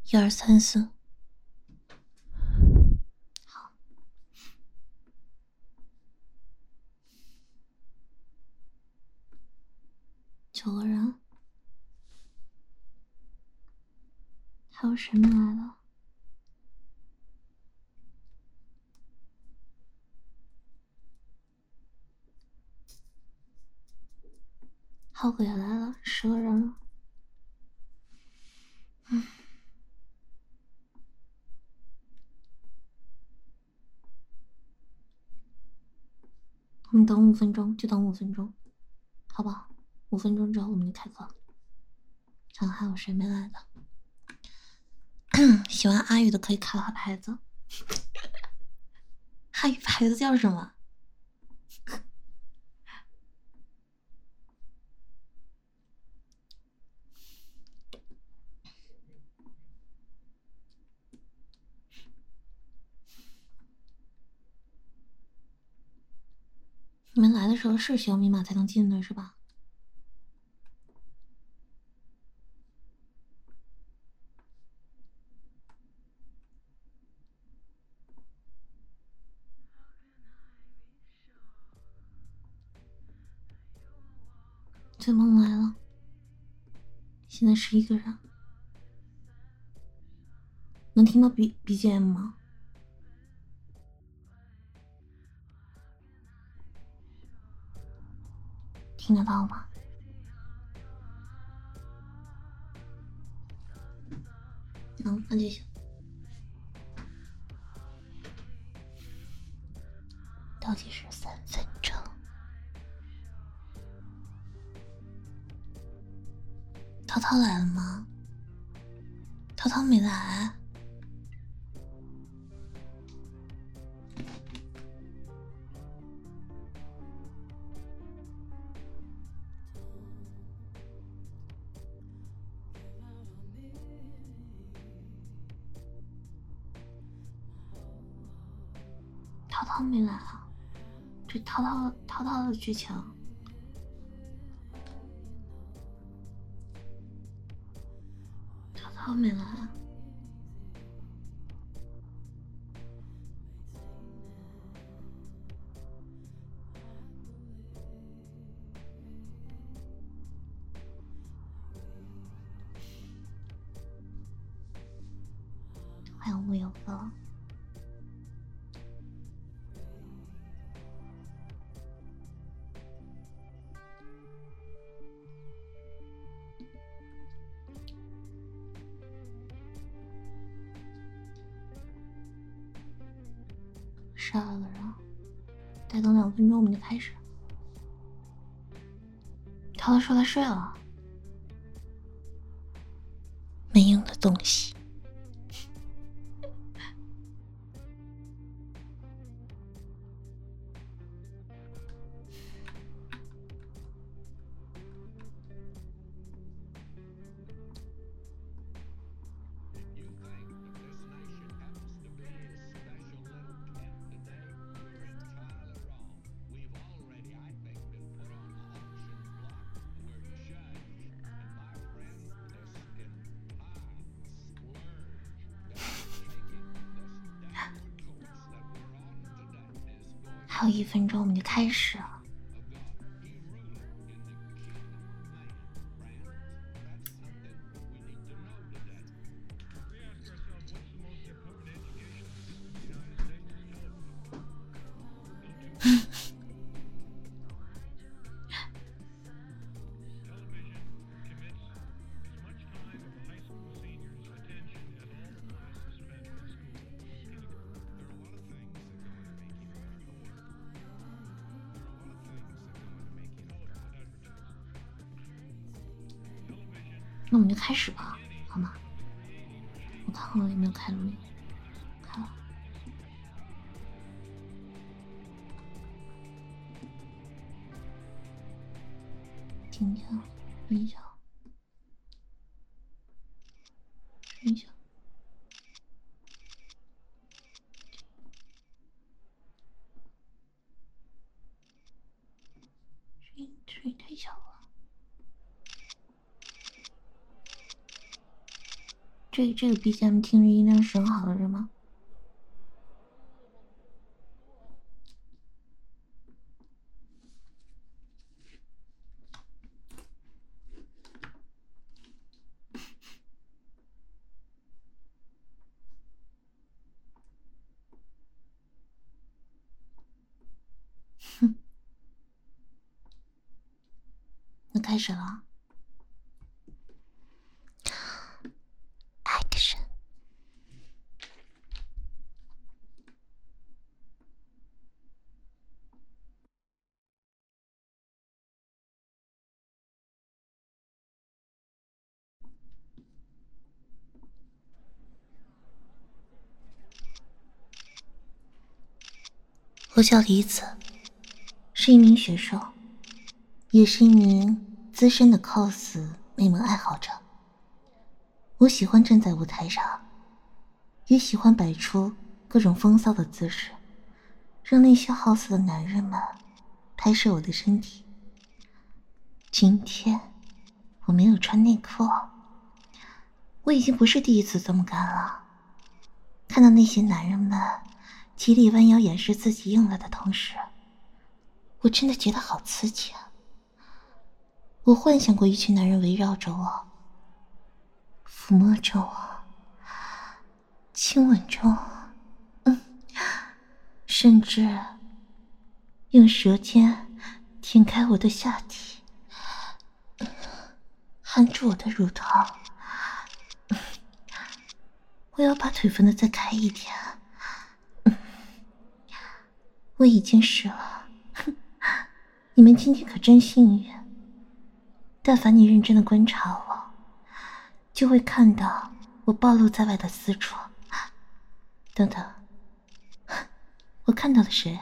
1、2、3、4，好，9个人，还有谁没来的？浩哥也来了，10个人了。我们等5分钟，就等5分钟，好不好？5分钟之后我们就开课，看看还有谁没来的。喜欢阿宇的可以卡他牌子，阿宇牌子叫什么？你们来的时候是需要密码才能进的，是吧？醉梦来了，现在11个人，能听到 BGM 吗？听得到吗？那就行。倒计时3分钟。涛涛来了吗？涛涛没来。涛涛没来啊？这涛涛的剧情。涛涛没来啊？还有木有哥。12个人，再等2分钟我们就开始。涛涛说他睡了，没用的东西。还有1分钟我们就开始了。那我们就开始吧，好吗？我看看有没有开录音，开了。听一下，听一下，听一下。声音太小了。 这个 BGM 听着音量是很好的，是吗？哼，那开始了。Action。我叫李子，是一名选手，也是一名资深的 cos 美萌爱好者。我喜欢站在舞台上，也喜欢摆出各种风骚的姿势，让那些好色的男人们拍摄我的身体。今天我没有穿内裤，我已经不是第一次这么干了。看到那些男人们极力弯腰掩饰自己硬了的同时，我真的觉得好刺激啊！我幻想过一群男人围绕着我，抚摸着我，亲吻着我，甚至用舌尖舔开我的下体，含住我的乳头。我要把腿分得再开一点。我已经湿了，你们今天可真幸运。但凡你认真的观察我，就会看到我暴露在外的私处。等等，我看到了谁？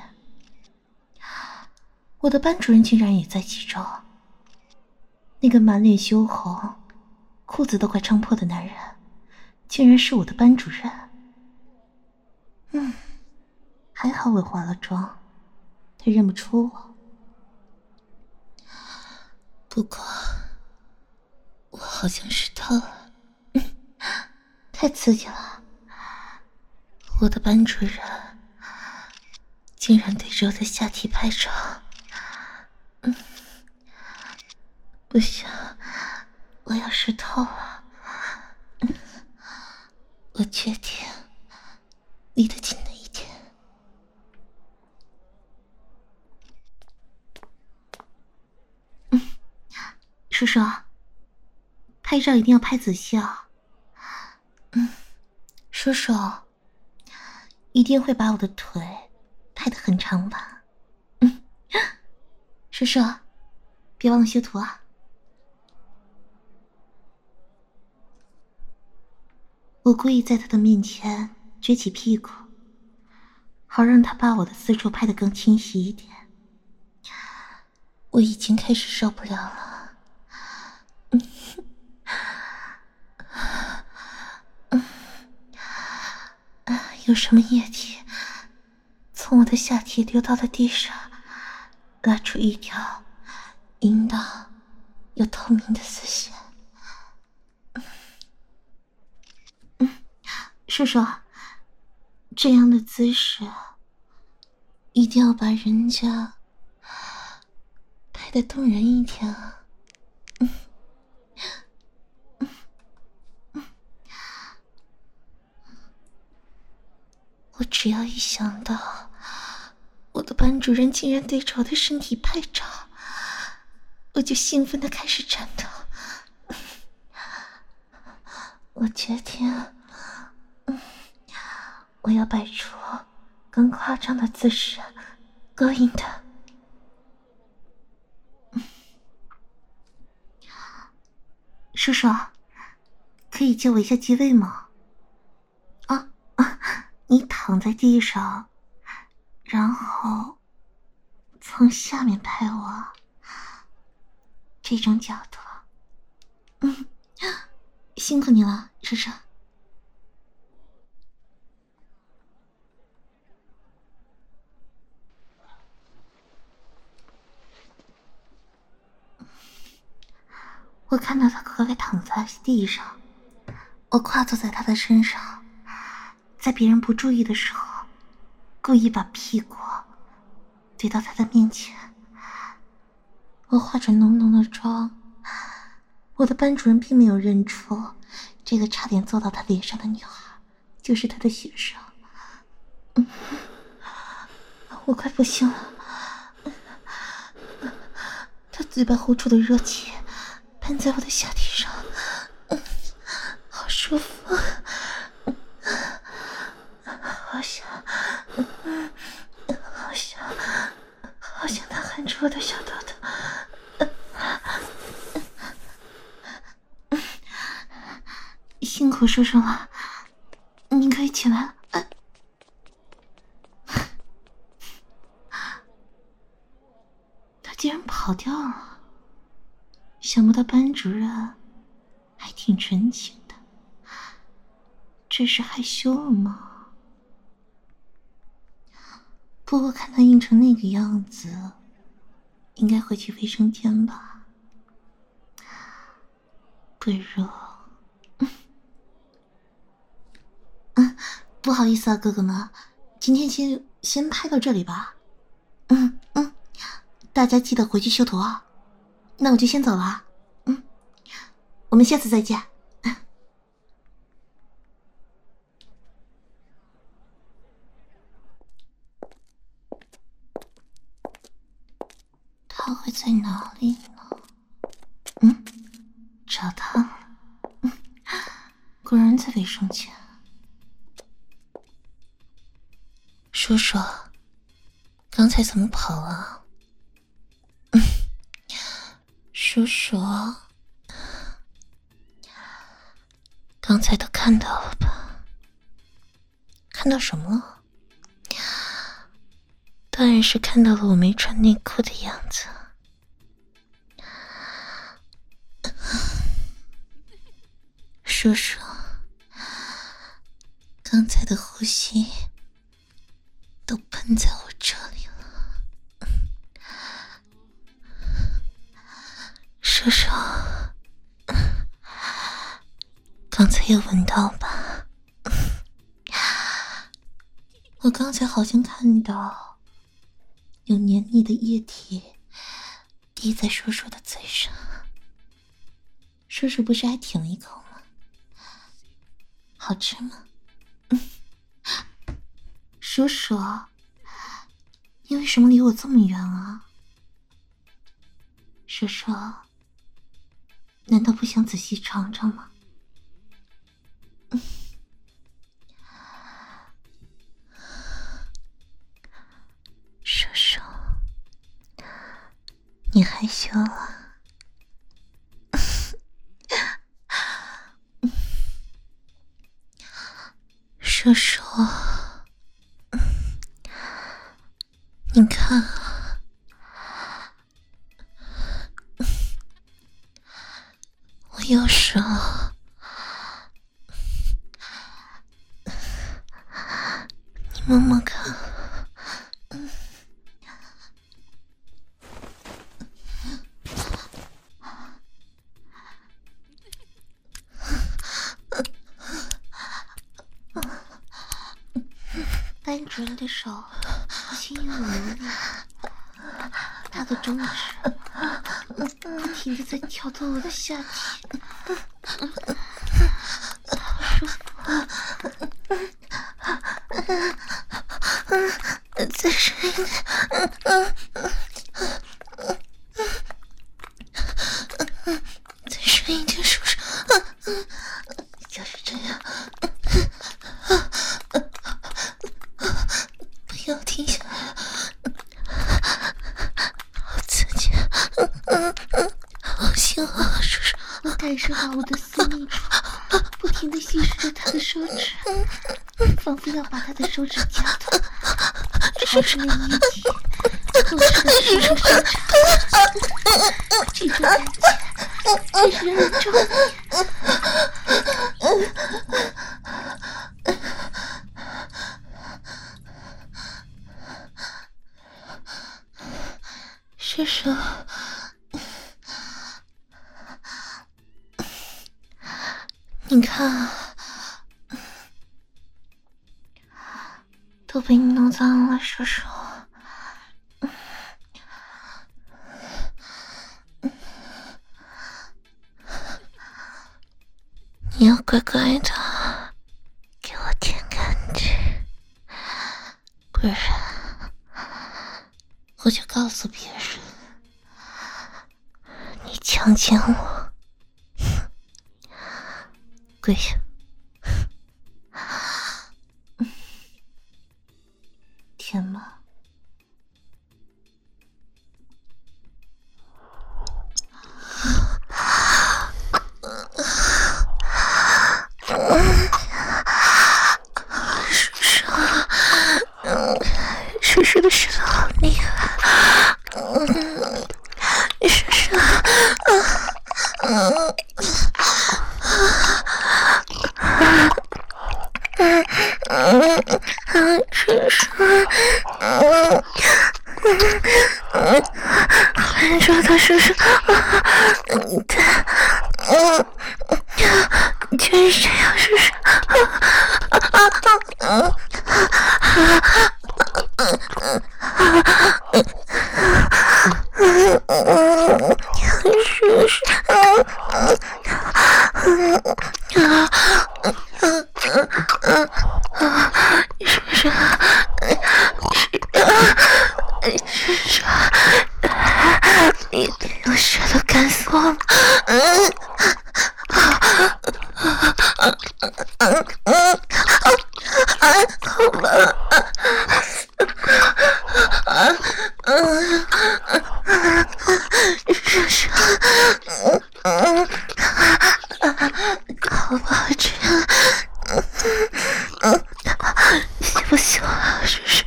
我的班主任竟然也在其中。那个满脸羞红、裤子都快撑破的男人，竟然是我的班主任。还好我化了妆，他认不出我。不过，我好像湿透了，太刺激了。我的班主任竟然对着我的下体拍照，不行，我要湿透了。我决定离得近了一点。叔叔，拍照一定要拍仔细啊。叔叔，一定会把我的腿拍得很长吧？叔叔，别忘了修图啊。我故意在他的面前撅起屁股，好让他把我的四处拍得更清晰一点。我已经开始受不了了。有什么液体从我的下体流到了地上，拉出一条淫荡又透明的丝线。叔叔，这样的姿势一定要把人家拍得动人一点啊。我只要一想到我的班主任竟然对着我的身体拍照，我就兴奋地开始颤抖。我决定，我要摆出更夸张的姿势，勾引他。叔叔，可以借我一下机位吗？你躺在地上，然后从下面拍我，这种角度。辛苦你了，叔叔。我看到他乖乖躺在地上， 我跨坐在他的身上，在别人不注意的时候，故意把屁股怼到他的面前。我化着浓浓的妆，我的班主任并没有认出这个差点坐到他脸上的女孩就是他的学生。我快不行了，他嘴巴呼出的热气喷在我的下体上，好舒服，好想他含住我的小豆豆。辛苦叔叔了，您可以起来了。他竟然跑掉了，想不到班主任还挺纯情的，这是害羞了吗？不过看他硬成那个样子，应该会去卫生间吧。不热。不好意思啊，哥哥们，今天先拍到这里吧。大家记得回去修图啊。那我就先走了。我们下次再见。他会在哪里呢？找他了。果然在卫生间。叔叔，刚才怎么跑了？叔叔，刚才都看到了吧？看到什么了？当然是看到了我没穿内裤的样子。叔叔，刚才的呼吸都喷在我这里了。叔叔，刚才有闻到吧？我刚才好像看到有黏腻的液体滴在叔叔的嘴上。叔叔不是还舔了一口吗？好吃吗？叔叔，你为什么离我这么远啊？叔叔，难道不想仔细尝尝吗？叔叔，你害羞了。叔叔，你看啊，我有手，你摸摸看。班主任的手轻盈有力，他的中指不停地在挑逗我的下体，好舒服。再深一点，再深一点，叔叔，就是这样。不要停下来，好刺激，好香啊，叔叔！我感受到我的私密处不停地吸食着他的手指，仿佛要把他的手指夹断，超出了液体透射的叔叔身上。这种感觉真是让人着迷。叔叔，你看，都被你弄脏了，叔叔。你要乖乖的给我舔干净，不然我就告诉别人你强奸我。跪下，舔吗？叔叔的舌头好厉害，叔叔，叔叔，快抓他，叔叔，你居然这样，叔叔，你用舌头干死我了。好了，叔叔，好不好吃？喜不喜欢啊，叔叔？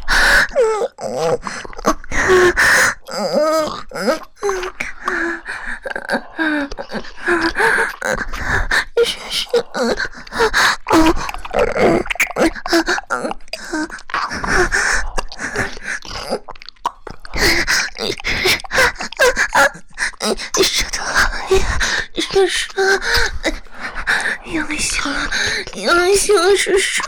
舌头好厉害，叔叔，用力了，用力了，叔叔，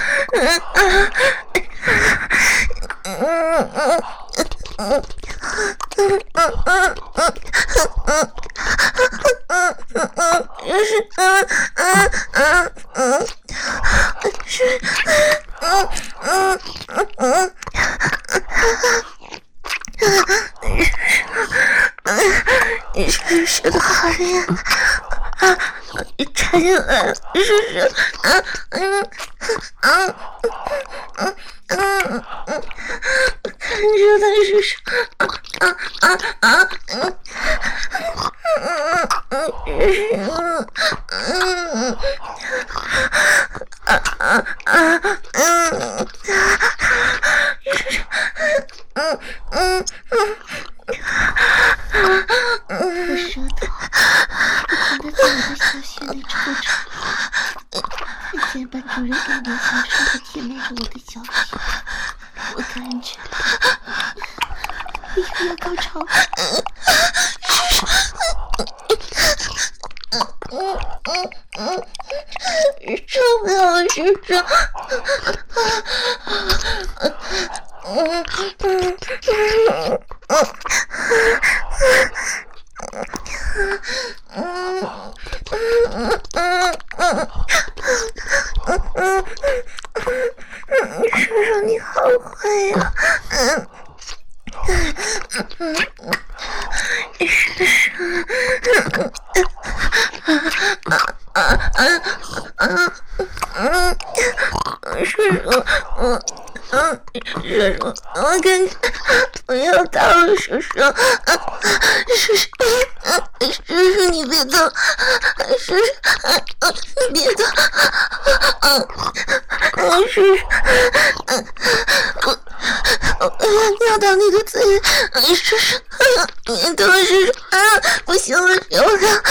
舌头好厉害。插进来了，叔叔，我看着他，叔叔，我舌头不停地在我的小穴内抽插，肩膀主人感觉享受地舔舐着我的小穴，我感觉我又要高潮了。受不了了，叔叔。叔叔你好坏呀！叔叔，我感觉我要到了，叔叔，叔叔你别动，叔叔你别动，叔叔，我要尿到你的嘴里，叔叔，你动，叔叔，不行了，受不了。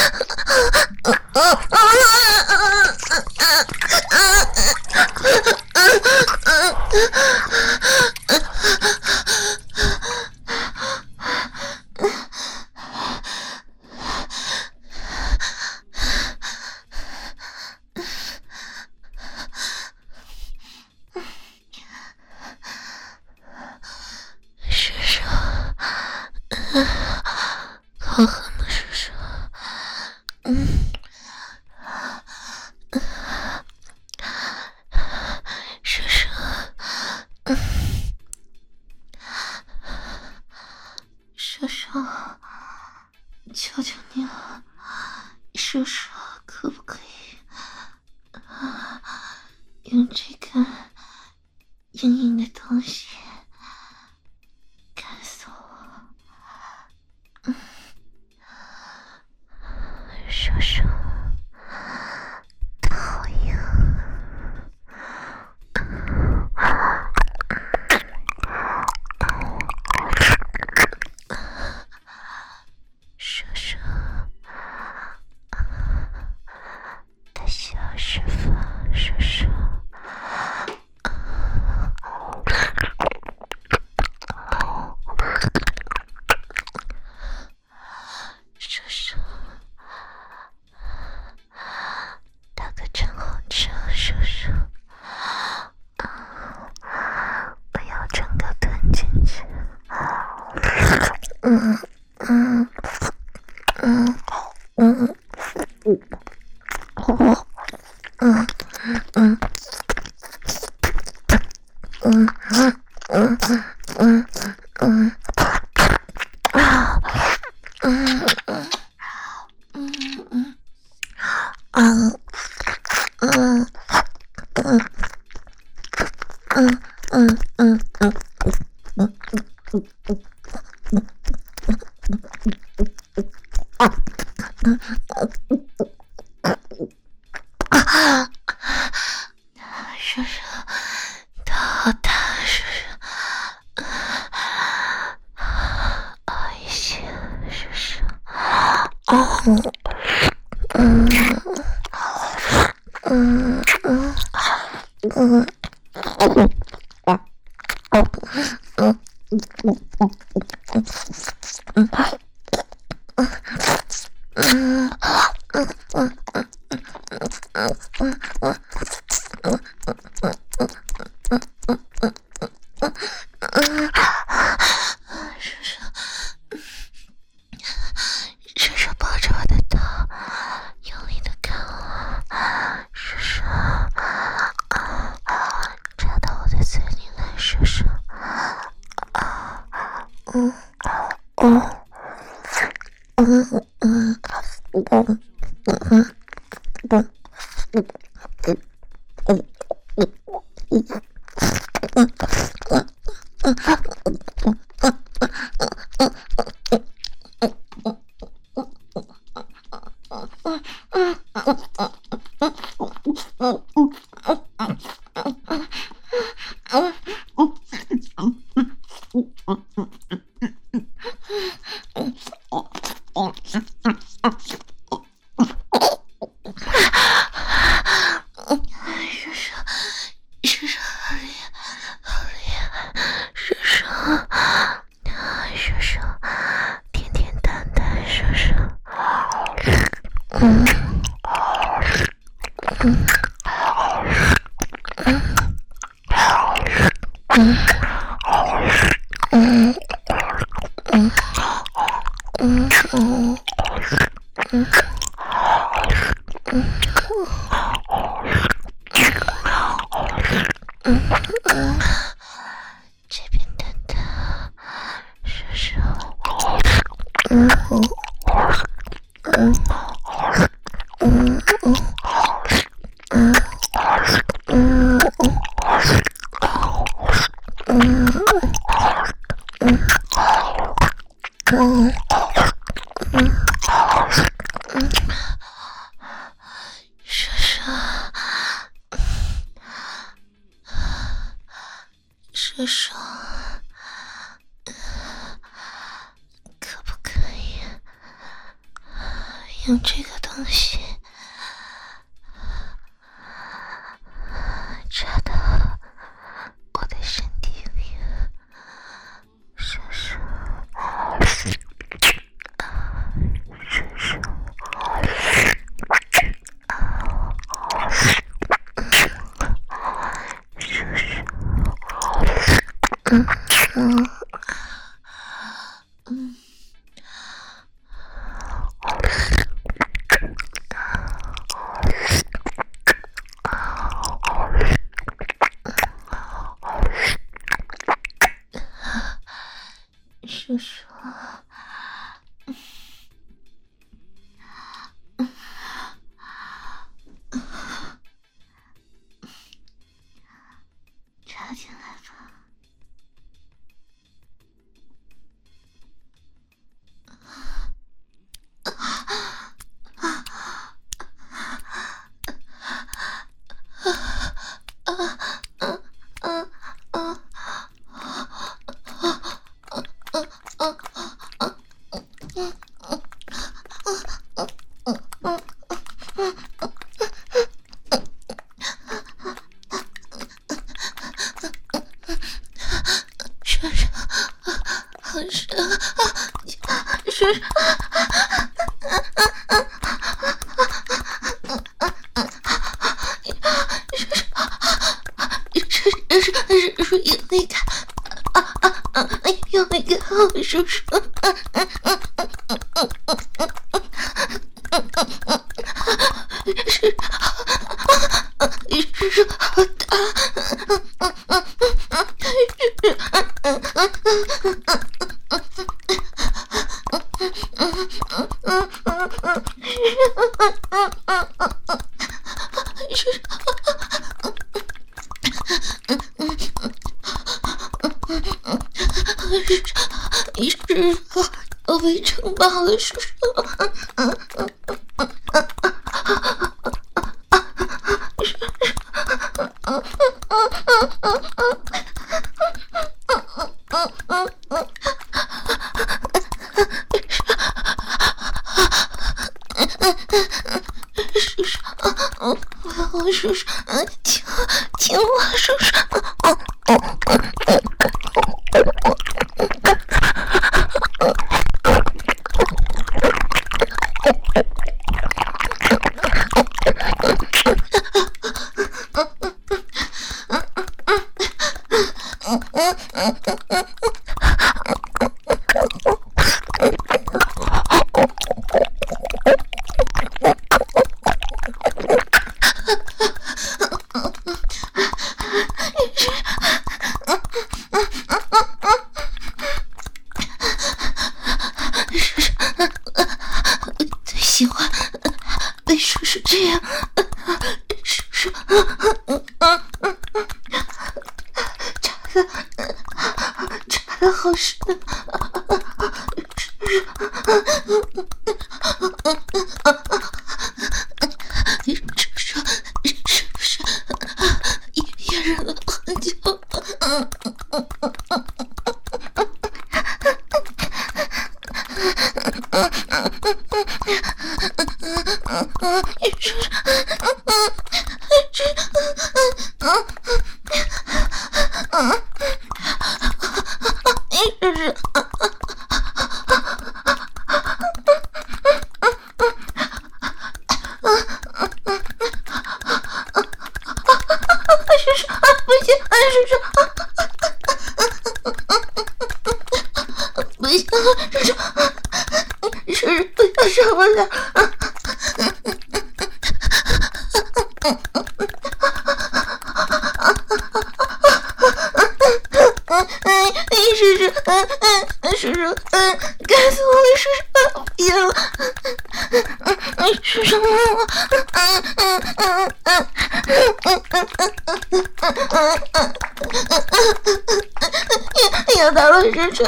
用这个硬硬的东西干死我。叔叔，讨厌。叔叔，的小师傅，叔叔。叔叔，大哥真好吃，叔叔。我要整个吞进去。叔叔，头好大，叔叔。哎呀，叔叔。叔叔抱着我的头，用力的干我，叔叔，插到我的嘴里来，叔叔，叔叔好厉害，好厉害，叔叔，叔叔，甜甜淡淡，叔叔，这边等等，叔叔，叔叔，可不可以用这个东西插到我的身体里？叔叔，叔叔，叔叔， 是有那个有那个叔叔，是好大。是我被撑爆了，叔叔。叔叔，听我，叔叔。喜欢被叔叔这样，叔叔插的好深，叔叔是不是也忍了很久？是不要受不了。叔叔，该死我了，叔叔，别了，叔叔，要到了，叔叔，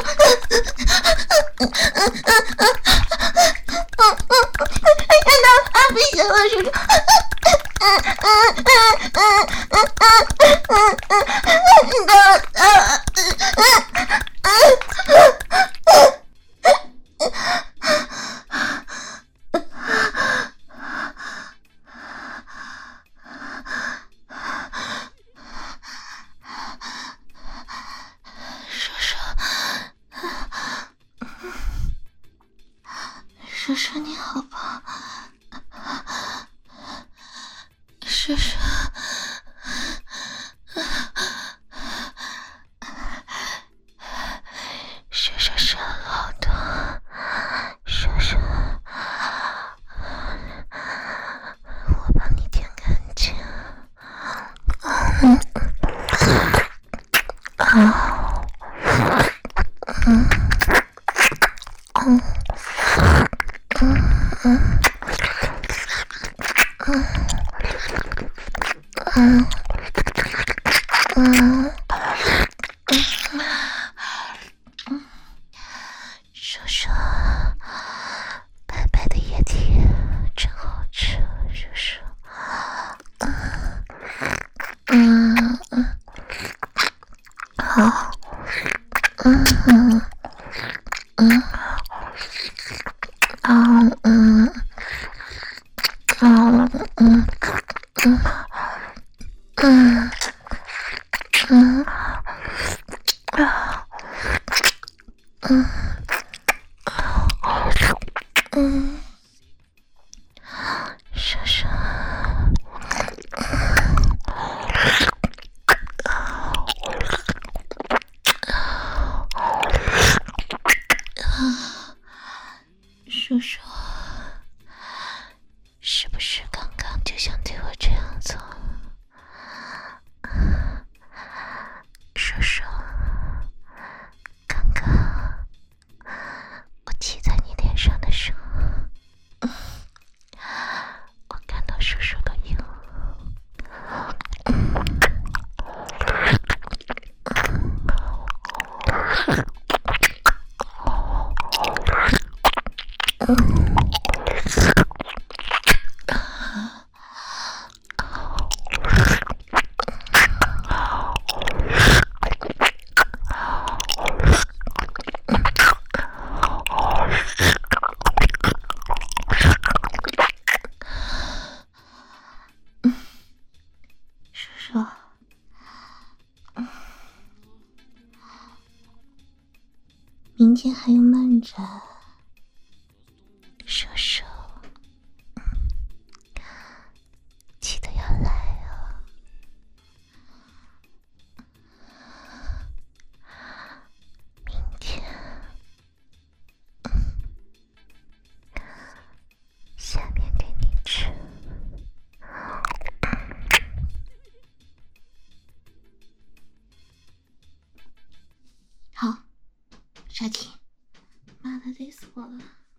要到了，不行了，叔叔。叔叔你好吧？叔叔，叔叔是很好的，叔叔，我帮你舔干净。叔叔，白白的液体真好吃，叔叔。好， 说，明天还有漫展，说说，记得要来啊！明天，下面给你吃。好，沙婷，妈的累死我了。